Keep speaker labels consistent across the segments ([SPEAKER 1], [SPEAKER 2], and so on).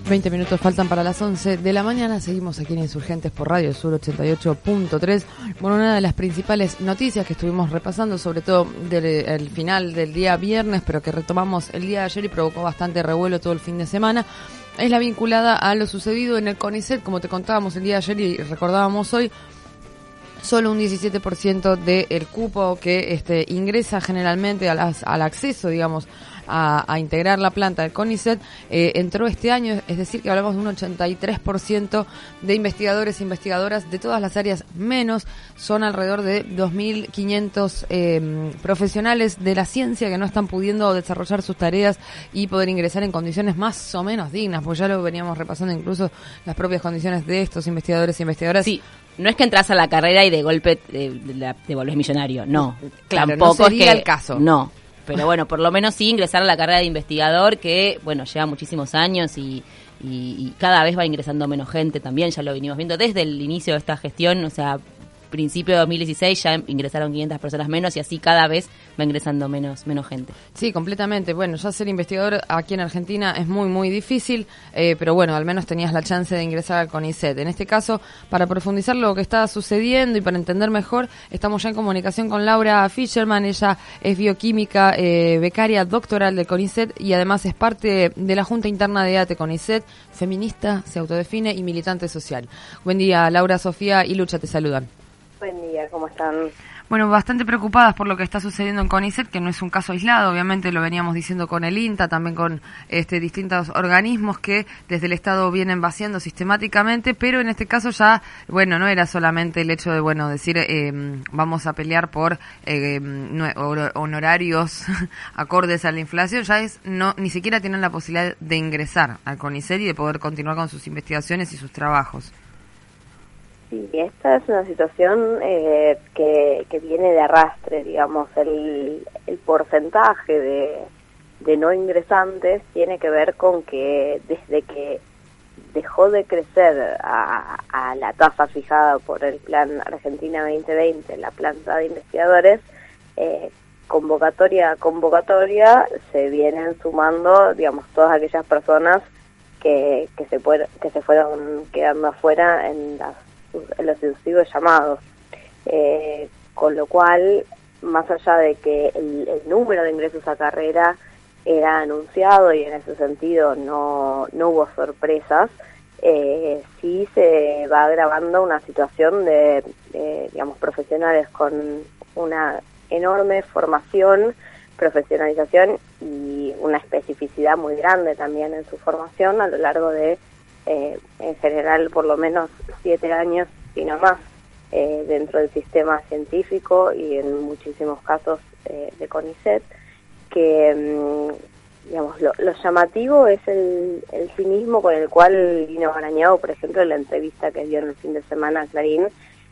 [SPEAKER 1] 20 minutos faltan para las 11 de la mañana. Seguimos aquí en Insurgentes por Radio Sur 88.3. Bueno, una de las principales noticias que estuvimos repasando, sobre todo el final del día viernes, pero que retomamos el día de ayer y provocó bastante revuelo todo el fin de semana, es la vinculada a lo sucedido en el CONICET. Como te contábamos el día de ayer y recordábamos hoy, solo un 17% del cupo que ingresa generalmente al acceso, digamos, a integrar la planta del CONICET, entró este año, es decir, que hablamos de un 83% de investigadores e investigadoras de todas las áreas, menos son alrededor de 2.500 profesionales de la ciencia que no están pudiendo desarrollar sus tareas y poder ingresar en condiciones más o menos dignas, pues ya lo veníamos repasando, incluso las propias condiciones de estos investigadores e investigadoras.
[SPEAKER 2] Sí. No es que entras a la carrera y de golpe te volvés millonario, no.
[SPEAKER 1] Claro,
[SPEAKER 2] tampoco
[SPEAKER 1] no sería
[SPEAKER 2] es que,
[SPEAKER 1] el caso.
[SPEAKER 2] No, pero bueno, por lo menos sí ingresar a la carrera de investigador, que bueno, lleva muchísimos años y cada vez va ingresando menos gente también, ya lo venimos viendo desde el inicio de esta gestión, o sea, principio de 2016 ya ingresaron 500 personas menos y así cada vez va ingresando menos gente.
[SPEAKER 1] Sí, completamente. Bueno, ya ser investigador aquí en Argentina es muy, muy difícil, pero bueno, al menos tenías la chance de ingresar al CONICET. En este caso, para profundizar lo que está sucediendo y para entender mejor, estamos ya en comunicación con Laura Fischerman. Ella es bioquímica, becaria doctoral del CONICET y además es parte de la Junta Interna de ATE CONICET, feminista, se autodefine y militante social. Buen día, Laura, Sofía y Lucha te saludan.
[SPEAKER 3] Buen día, ¿cómo están?
[SPEAKER 1] Bueno, bastante preocupadas por lo que está sucediendo en CONICET, que no es un caso aislado, obviamente lo veníamos diciendo con el INTA, también con distintos organismos que desde el Estado vienen vaciando sistemáticamente, pero en este caso ya, bueno, no era solamente el hecho de, bueno, decir vamos a pelear por honorarios acordes a la inflación, ya es, no, ni siquiera tienen la posibilidad de ingresar al CONICET y de poder continuar con sus investigaciones y sus trabajos.
[SPEAKER 3] Sí, esta es una situación que viene de arrastre, digamos, el porcentaje de no ingresantes tiene que ver con que desde que dejó de crecer a la tasa fijada por el Plan Argentina 2020, la planta de investigadores, convocatoria a convocatoria se vienen sumando, digamos, todas aquellas personas que se fueron quedando afuera en los sucesivos llamados, con lo cual, más allá de que el número de ingresos a carrera era anunciado y en ese sentido no hubo sorpresas, sí se va agravando una situación de digamos, profesionales con una enorme formación, profesionalización y una especificidad muy grande también en su formación a lo largo de en general por lo menos 7 años, si no más, dentro del sistema científico y en muchísimos casos de CONICET, que digamos lo llamativo es el cinismo con el cual Lino Barañao, por ejemplo, en la entrevista que dio en el fin de semana a Clarín,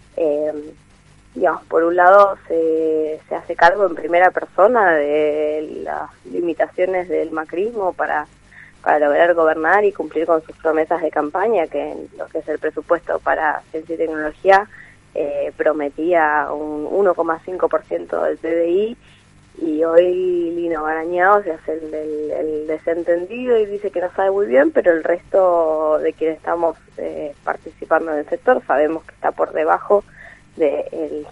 [SPEAKER 3] digamos, por un lado se hace cargo en primera persona de las limitaciones del macrismo para lograr gobernar y cumplir con sus promesas de campaña, que en lo que es el presupuesto para ciencia y tecnología prometía un 1,5% del PBI, y hoy Lino Barañao se hace el desentendido y dice que no sabe muy bien, pero el resto de quienes estamos participando en el sector sabemos que está por debajo del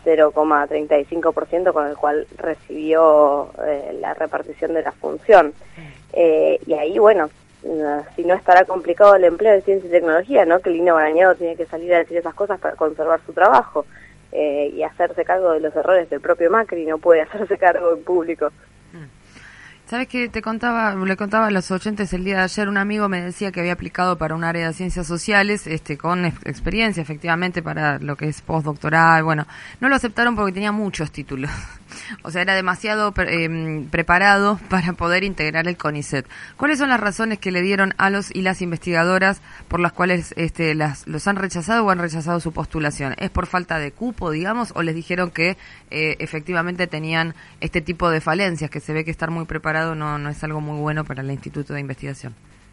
[SPEAKER 3] 0,35% con el cual recibió la repartición de la función. Y ahí, bueno, si no estará complicado el empleo de ciencia y tecnología, ¿no? Que Lino Barañao tiene que salir a decir esas cosas para conservar su trabajo y hacerse cargo de los errores del propio Macri, no puede hacerse cargo en público.
[SPEAKER 1] ¿Sabes qué? Le contaba a los oyentes el día de ayer, un amigo me decía que había aplicado para un área de ciencias sociales, con experiencia efectivamente para lo que es postdoctoral. Bueno, no lo aceptaron porque tenía muchos títulos. O sea, era demasiado preparado para poder integrar el CONICET. ¿Cuáles son las razones que le dieron a los y las investigadoras por las cuales los han rechazado o han rechazado su postulación? ¿Es por falta de cupo, digamos, o les dijeron que efectivamente tenían este tipo de falencias, que se ve que estar muy preparado no es algo muy bueno para el Instituto de Investigación?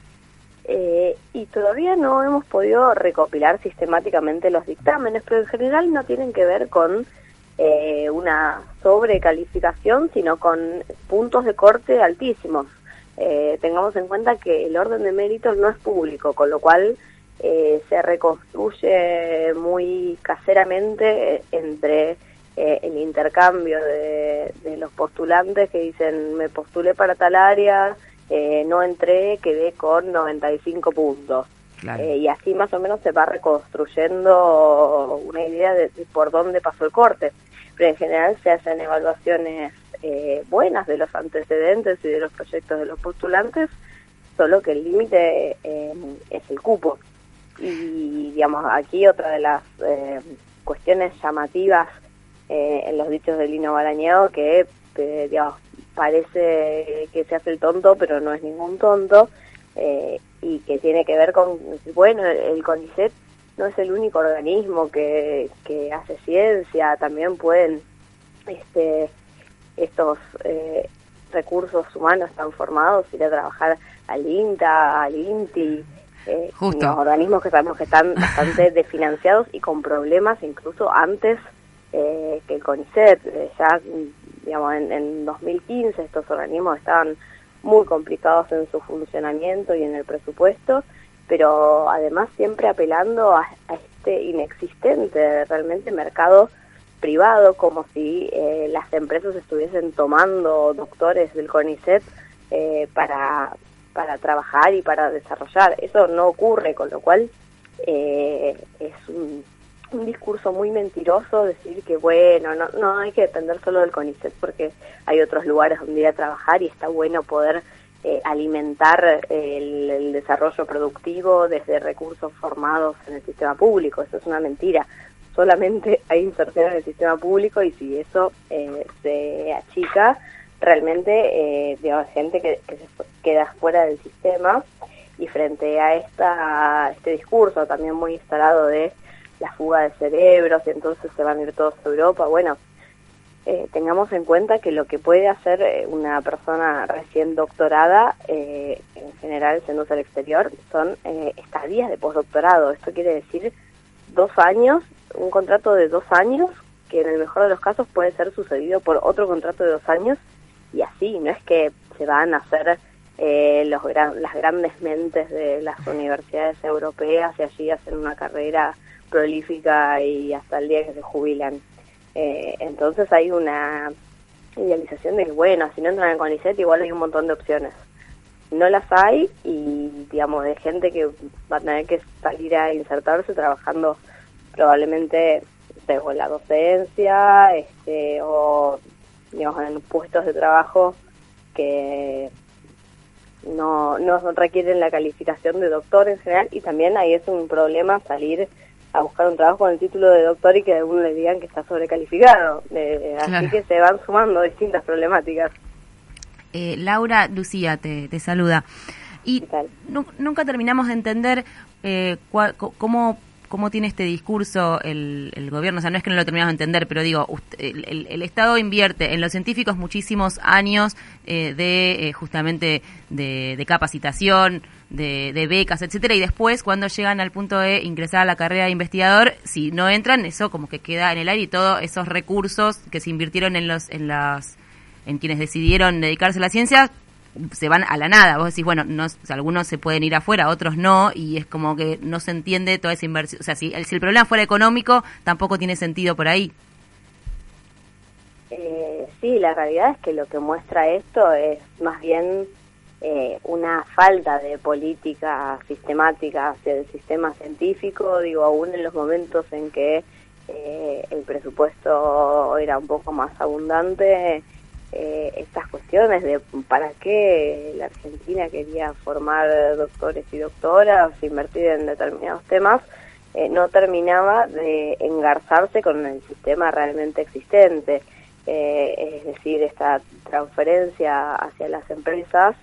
[SPEAKER 3] Y todavía no hemos podido recopilar sistemáticamente los dictámenes, pero en general no tienen que ver con una sobrecalificación, sino con puntos de corte altísimos. tengamos en cuenta que el orden de méritos no es público, con lo cual se reconstruye muy caseramente entre el intercambio de los postulantes que dicen me postulé para tal área, no entré, quedé con 95 puntos. Claro. Y así más o menos se va reconstruyendo una idea de por dónde pasó el corte. Pero en general se hacen evaluaciones buenas de los antecedentes y de los proyectos de los postulantes, solo que el límite es el cupo. Y digamos, aquí otra de las cuestiones llamativas en los dichos de Lino Balañado, que digamos, parece que se hace el tonto, pero no es ningún tonto, y que tiene que ver con, bueno, el CONICET no es el único organismo que hace ciencia, también pueden estos recursos humanos tan formados ir a trabajar al INTA, al INTI, los organismos que sabemos que están bastante desfinanciados y con problemas incluso antes que el CONICET. Ya, digamos, en 2015 estos organismos estaban muy complicados en su funcionamiento y en el presupuesto, pero además siempre apelando a este inexistente realmente mercado privado, como si las empresas estuviesen tomando doctores del CONICET para trabajar y para desarrollar. Eso no ocurre, con lo cual es un discurso muy mentiroso decir que, bueno, no hay que depender solo del CONICET porque hay otros lugares donde ir a trabajar y está bueno poder alimentar el desarrollo productivo desde recursos formados en el sistema público. Eso es una mentira. Solamente hay inserción en el sistema público y si eso se achica, realmente digamos, gente que se queda fuera del sistema. Y frente a este discurso también muy instalado de la fuga de cerebros y entonces se van a ir todos a Europa, bueno, tengamos en cuenta que lo que puede hacer una persona recién doctorada, en general yéndose al exterior, son estadías de postdoctorado. Esto quiere decir 2 años, un contrato de 2 años, que en el mejor de los casos puede ser sucedido por otro contrato de 2 años, y así, no es que se van a hacer las grandes mentes de las universidades europeas y allí hacen una carrera prolífica y hasta el día que se jubilan. Entonces hay una idealización de que, bueno, si no entran en el CONICET igual hay un montón de opciones. No las hay y, digamos, de gente que va a tener que salir a insertarse trabajando probablemente en la docencia o, digamos, en puestos de trabajo que no requieren la calificación de doctor en general, y también ahí es un problema salir a buscar un trabajo con el título de doctor y que a alguno le digan que está sobrecalificado. Claro. Así que se van sumando distintas problemáticas.
[SPEAKER 2] Laura, Lucía te saluda. Y nunca terminamos de entender cómo tiene este discurso el gobierno. O sea, no es que no lo terminamos de entender, pero digo, el Estado invierte en los científicos muchísimos años justamente de capacitación, de becas, etcétera, y después cuando llegan al punto de ingresar a la carrera de investigador, si no entran, eso como que queda en el aire, y todos esos recursos que se invirtieron en quienes decidieron dedicarse a la ciencia se van a la nada. Vos decís, bueno, o sea, algunos se pueden ir afuera, otros no, y es como que no se entiende toda esa inversión. O sea, si el problema fuera económico, tampoco tiene sentido por ahí.
[SPEAKER 3] Sí, la realidad es que lo que muestra esto es más bien una falta de política sistemática hacia el sistema científico, digo, aún en los momentos en que el presupuesto era un poco más abundante, estas cuestiones de para qué la Argentina quería formar doctores y doctoras, invertir en determinados temas, no terminaba de engarzarse con el sistema realmente existente. Es decir, esta transferencia hacia las empresas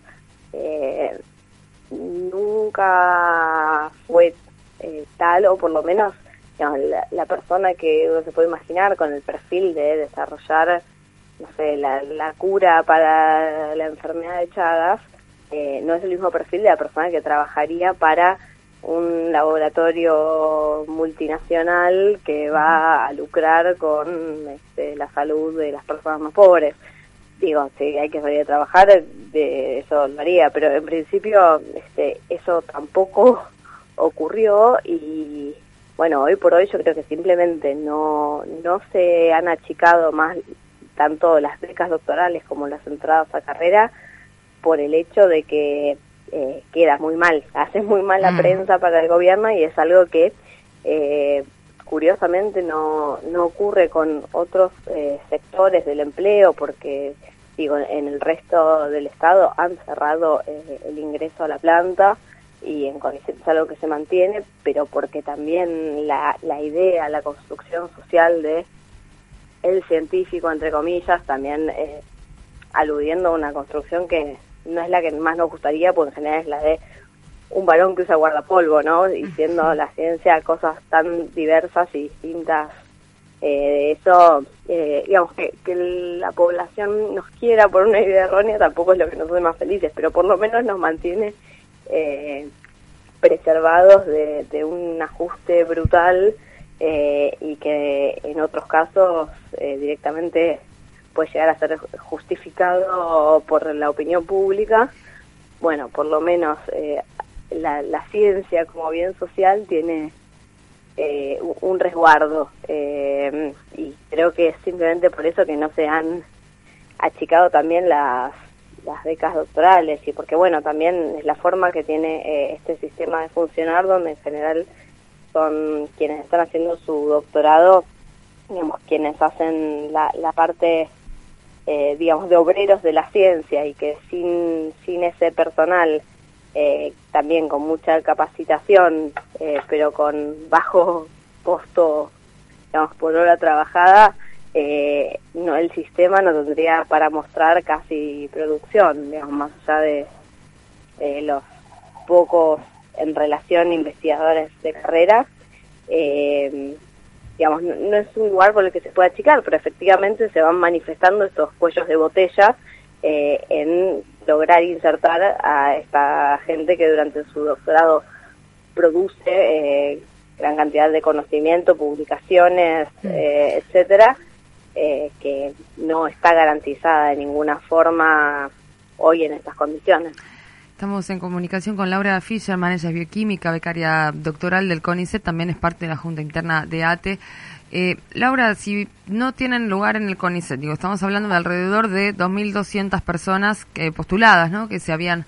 [SPEAKER 3] nunca fue tal, o por lo menos, digamos, la persona que uno se puede imaginar con el perfil de desarrollar, no sé, la cura para la enfermedad de Chagas, no es el mismo perfil de la persona que trabajaría para un laboratorio multinacional que va a lucrar con la salud de las personas más pobres. digo, si hay que salir a trabajar, de eso lo haría, pero en principio eso tampoco ocurrió y bueno, hoy por hoy yo creo que simplemente no se han achicado más tanto las becas doctorales como las entradas a carrera por el hecho de que queda muy mal, hace muy mal la prensa para el gobierno y es algo que curiosamente no ocurre con otros sectores del empleo porque digo, en el resto del estado han cerrado el ingreso a la planta y en CONICET es algo que se mantiene, pero porque también la idea, la construcción social de el científico, entre comillas, también aludiendo a una construcción que no es la que más nos gustaría, porque en general es la de un varón que usa guardapolvo, ¿no? Y siendo la ciencia cosas tan diversas y distintas, eso, digamos, que la población nos quiera por una idea errónea tampoco es lo que nos hace más felices, pero por lo menos nos mantiene preservados de un ajuste brutal y que en otros casos directamente puede llegar a ser justificado por la opinión pública. Bueno, por lo menos la ciencia como bien social tiene un resguardo y creo que es simplemente por eso que no se han achicado también las becas doctorales y porque bueno, también es la forma que tiene este sistema de funcionar donde en general son quienes están haciendo su doctorado, digamos, quienes hacen la parte digamos, de obreros de la ciencia y que sin ese personal también con mucha capacitación pero con bajo costo, digamos, por hora trabajada, no, el sistema no tendría para mostrar casi producción, digamos, más allá de los pocos en relación investigadores de carrera, digamos, no es un lugar por el que se pueda achicar, pero efectivamente se van manifestando estos cuellos de botella en lograr insertar a esta gente que durante su doctorado produce gran cantidad de conocimiento, publicaciones, etcétera, que no está garantizada de ninguna forma hoy en estas condiciones.
[SPEAKER 1] Estamos en comunicación con Laura Fischerman, ella es bioquímica, becaria doctoral del CONICET, también es parte de la Junta Interna de ATE. Laura, si no tienen lugar en el CONICET, digo, estamos hablando de alrededor de 2.200 personas postuladas, ¿no? Que se habían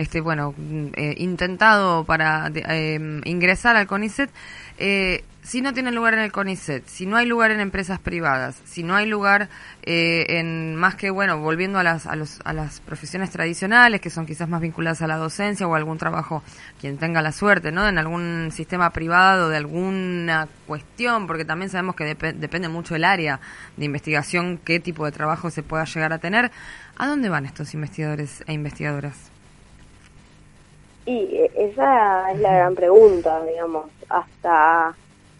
[SPEAKER 1] intentado para ingresar al CONICET. Si no tienen lugar en el CONICET, si no hay lugar en empresas privadas, si no hay lugar en más que, bueno, volviendo a las profesiones tradicionales, que son quizás más vinculadas a la docencia o a algún trabajo, quien tenga la suerte, ¿no? En algún sistema privado de alguna cuestión, porque también sabemos que depende mucho el área de investigación, qué tipo de trabajo se pueda llegar a tener. ¿A dónde van estos investigadores e investigadoras?
[SPEAKER 3] Y esa es la gran pregunta, digamos, hasta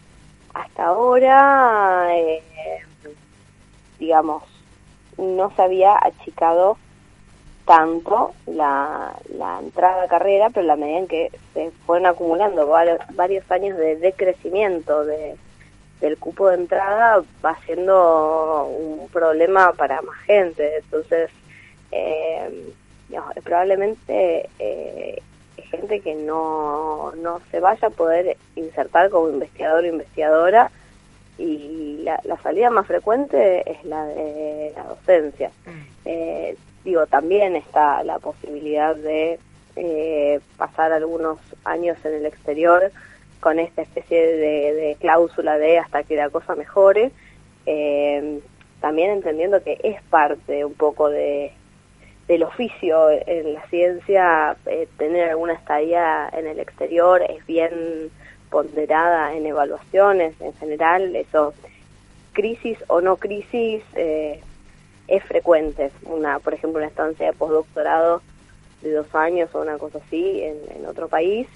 [SPEAKER 3] ahora, digamos, no se había achicado tanto la entrada a carrera, pero la medida en que se fueron acumulando varios años de decrecimiento del cupo de entrada, va siendo un problema para más gente. Entonces, digamos, probablemente gente que no se vaya a poder insertar como investigador o investigadora y la salida más frecuente es la de la docencia. Digo, también está la posibilidad de pasar algunos años en el exterior con esta especie de cláusula de hasta que la cosa mejore, también entendiendo que es parte un poco del oficio en la ciencia, tener alguna estadía en el exterior es bien ponderada en evaluaciones en general. Eso, crisis o no crisis, es frecuente. Por ejemplo, una estancia de postdoctorado de 2 años o una cosa así en otro país.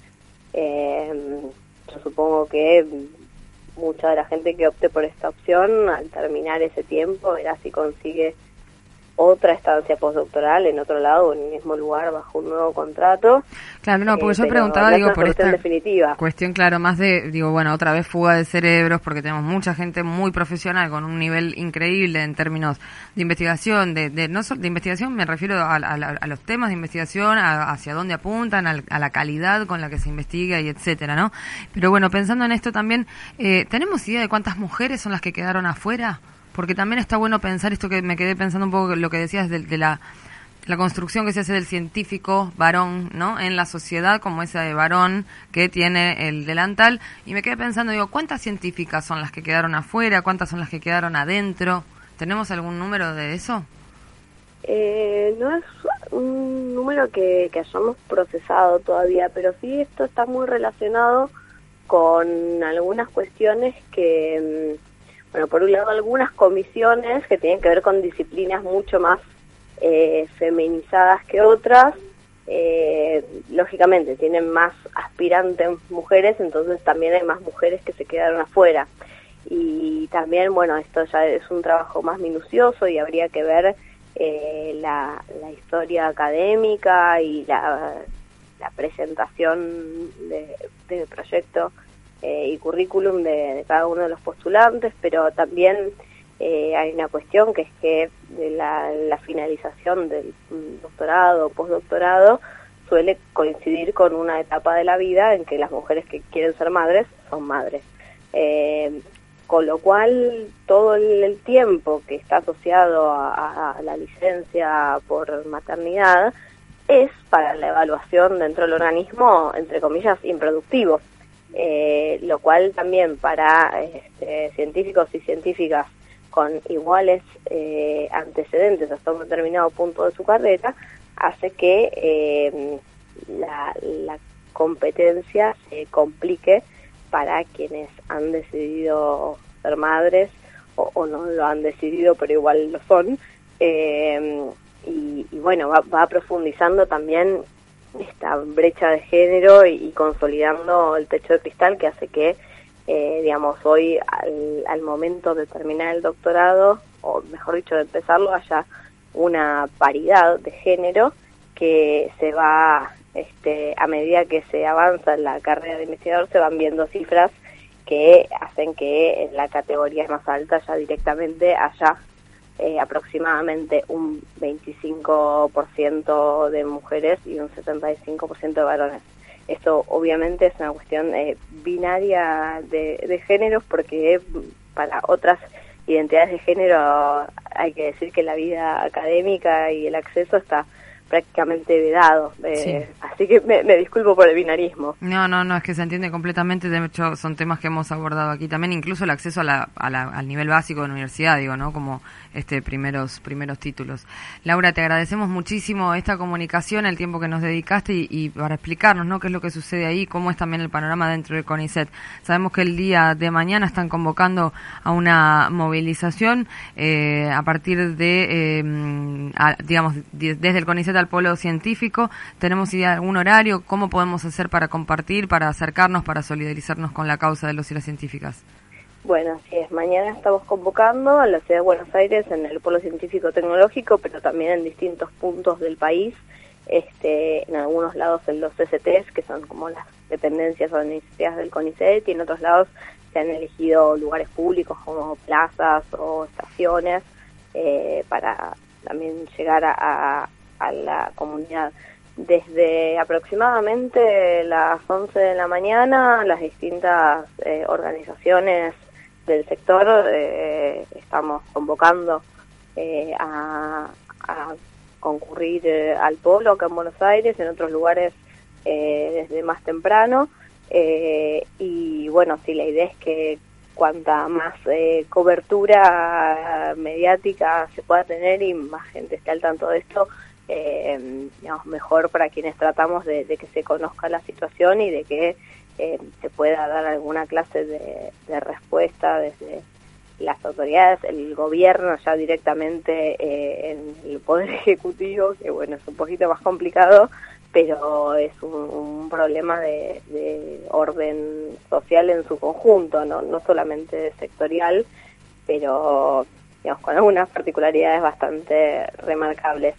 [SPEAKER 3] Yo supongo que mucha de la gente que opte por esta opción, al terminar ese tiempo, verá si consigue otra estancia postdoctoral en otro lado, en el mismo lugar, bajo un nuevo contrato.
[SPEAKER 1] Claro, no, porque yo preguntaba, digo, por esta
[SPEAKER 3] definitiva.
[SPEAKER 1] Cuestión, claro, más de, digo, bueno, otra vez fuga de cerebros, porque tenemos mucha gente muy profesional con un nivel increíble en términos de investigación, no solo de investigación, me refiero a los temas de investigación, hacia dónde apuntan, a la calidad con la que se investiga y etcétera, ¿no? Pero bueno, pensando en esto también, ¿tenemos idea de cuántas mujeres son las que quedaron afuera? Porque también está bueno pensar esto, que me quedé pensando un poco lo que decías de la construcción que se hace del científico varón, ¿no? En la sociedad, como ese varón que tiene el delantal. Y me quedé pensando, digo, ¿cuántas científicas son las que quedaron afuera? ¿Cuántas son las que quedaron adentro? ¿Tenemos algún número de eso?
[SPEAKER 3] No es un número que hayamos procesado todavía, pero sí esto está muy relacionado con algunas cuestiones que... Bueno, por un lado, algunas comisiones que tienen que ver con disciplinas mucho más feminizadas que otras, lógicamente tienen más aspirantes mujeres, entonces también hay más mujeres que se quedaron afuera. Y también, bueno, esto ya es un trabajo más minucioso y habría que ver la historia académica y la presentación de proyecto y currículum de cada uno de los postulantes, pero también hay una cuestión que es que la finalización del doctorado o postdoctorado suele coincidir con una etapa de la vida en que las mujeres que quieren ser madres son madres. Con lo cual todo el tiempo que está asociado a la licencia por maternidad es para la evaluación dentro del organismo, entre comillas, improductivo. Lo cual también para científicos y científicas con iguales antecedentes hasta un determinado punto de su carrera hace que la competencia se complique para quienes han decidido ser madres o no lo han decidido pero igual lo son, y bueno, va profundizando también esta brecha de género y consolidando el techo de cristal que hace que, digamos, hoy al momento de terminar el doctorado, o mejor dicho, de empezarlo, haya una paridad de género que se va, a medida que se avanza en la carrera de investigador, se van viendo cifras que hacen que en la categoría más alta ya directamente haya aproximadamente un 25% de mujeres y un 75% de varones. Esto obviamente es una cuestión binaria de géneros, porque para otras identidades de género hay que decir que la vida académica y el acceso está prácticamente vedado,
[SPEAKER 1] sí.
[SPEAKER 3] Así que me disculpo por el binarismo.
[SPEAKER 1] No, es que se entiende completamente. De hecho, son temas que hemos abordado aquí también, incluso el acceso al nivel básico de la universidad, digo, ¿no? Como primeros títulos. Laura, te agradecemos muchísimo esta comunicación, el tiempo que nos dedicaste y para explicarnos, ¿no? Qué es lo que sucede ahí, cómo es también el panorama dentro del CONICET. Sabemos que el día de mañana están convocando a una movilización a partir de, digamos, desde el CONICET al polo científico. ¿Tenemos idea de algún horario? ¿Cómo podemos hacer para compartir, para acercarnos, para solidarizarnos con la causa de los y las científicas?
[SPEAKER 3] Bueno, así es. Mañana estamos convocando a la ciudad de Buenos Aires en el polo científico tecnológico, pero también en distintos puntos del país. En algunos lados en los CCTs, que son como las dependencias o iniciativas del CONICET, y en otros lados se han elegido lugares públicos como plazas o estaciones para también llegar a la comunidad. Desde aproximadamente las 11 de la mañana, las distintas organizaciones del sector estamos convocando a concurrir al polo acá en Buenos Aires, en otros lugares desde más temprano, y bueno, sí, la idea es que cuanta más cobertura mediática se pueda tener y más gente esté al tanto de esto, digamos, mejor para quienes tratamos de que se conozca la situación y de que se pueda dar alguna clase de respuesta desde las autoridades, el gobierno ya directamente en el Poder Ejecutivo, que bueno, es un poquito más complicado, pero es un problema de orden social en su conjunto, no solamente sectorial, pero digamos, con algunas particularidades bastante remarcables.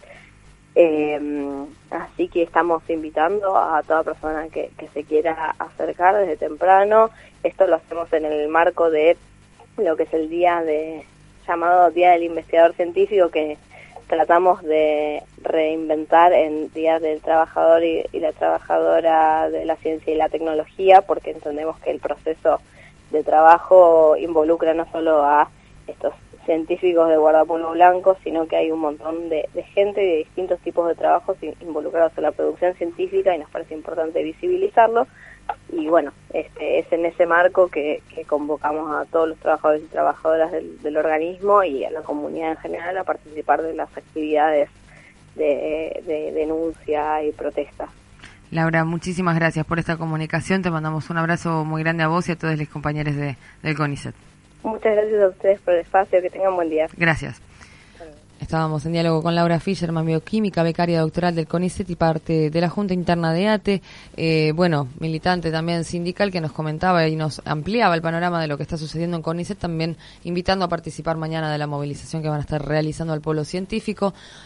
[SPEAKER 3] Así que estamos invitando a toda persona que se quiera acercar desde temprano. Esto lo hacemos en el marco de lo que es el llamado Día del Investigador Científico, que tratamos de reinventar en Día del Trabajador y la Trabajadora de la Ciencia y la Tecnología, porque entendemos que el proceso de trabajo involucra no solo a estos científicos de guardapolvo blanco, sino que hay un montón de gente de distintos tipos de trabajos involucrados en la producción científica, y nos parece importante visibilizarlo. Y bueno, es en ese marco que convocamos a todos los trabajadores y trabajadoras del organismo y a la comunidad en general a participar de las actividades de denuncia y protesta.
[SPEAKER 1] Laura, muchísimas gracias por esta comunicación. Te mandamos un abrazo muy grande a vos y a todos los compañeros del CONICET.
[SPEAKER 3] Muchas gracias a ustedes por el espacio, que tengan buen día.
[SPEAKER 1] Gracias. Estábamos en diálogo con Laura Fischerman, bioquímica, becaria doctoral del CONICET y parte de la Junta Interna de ATE, militante también sindical, que nos comentaba y nos ampliaba el panorama de lo que está sucediendo en CONICET, también invitando a participar mañana de la movilización que van a estar realizando al Polo Científico.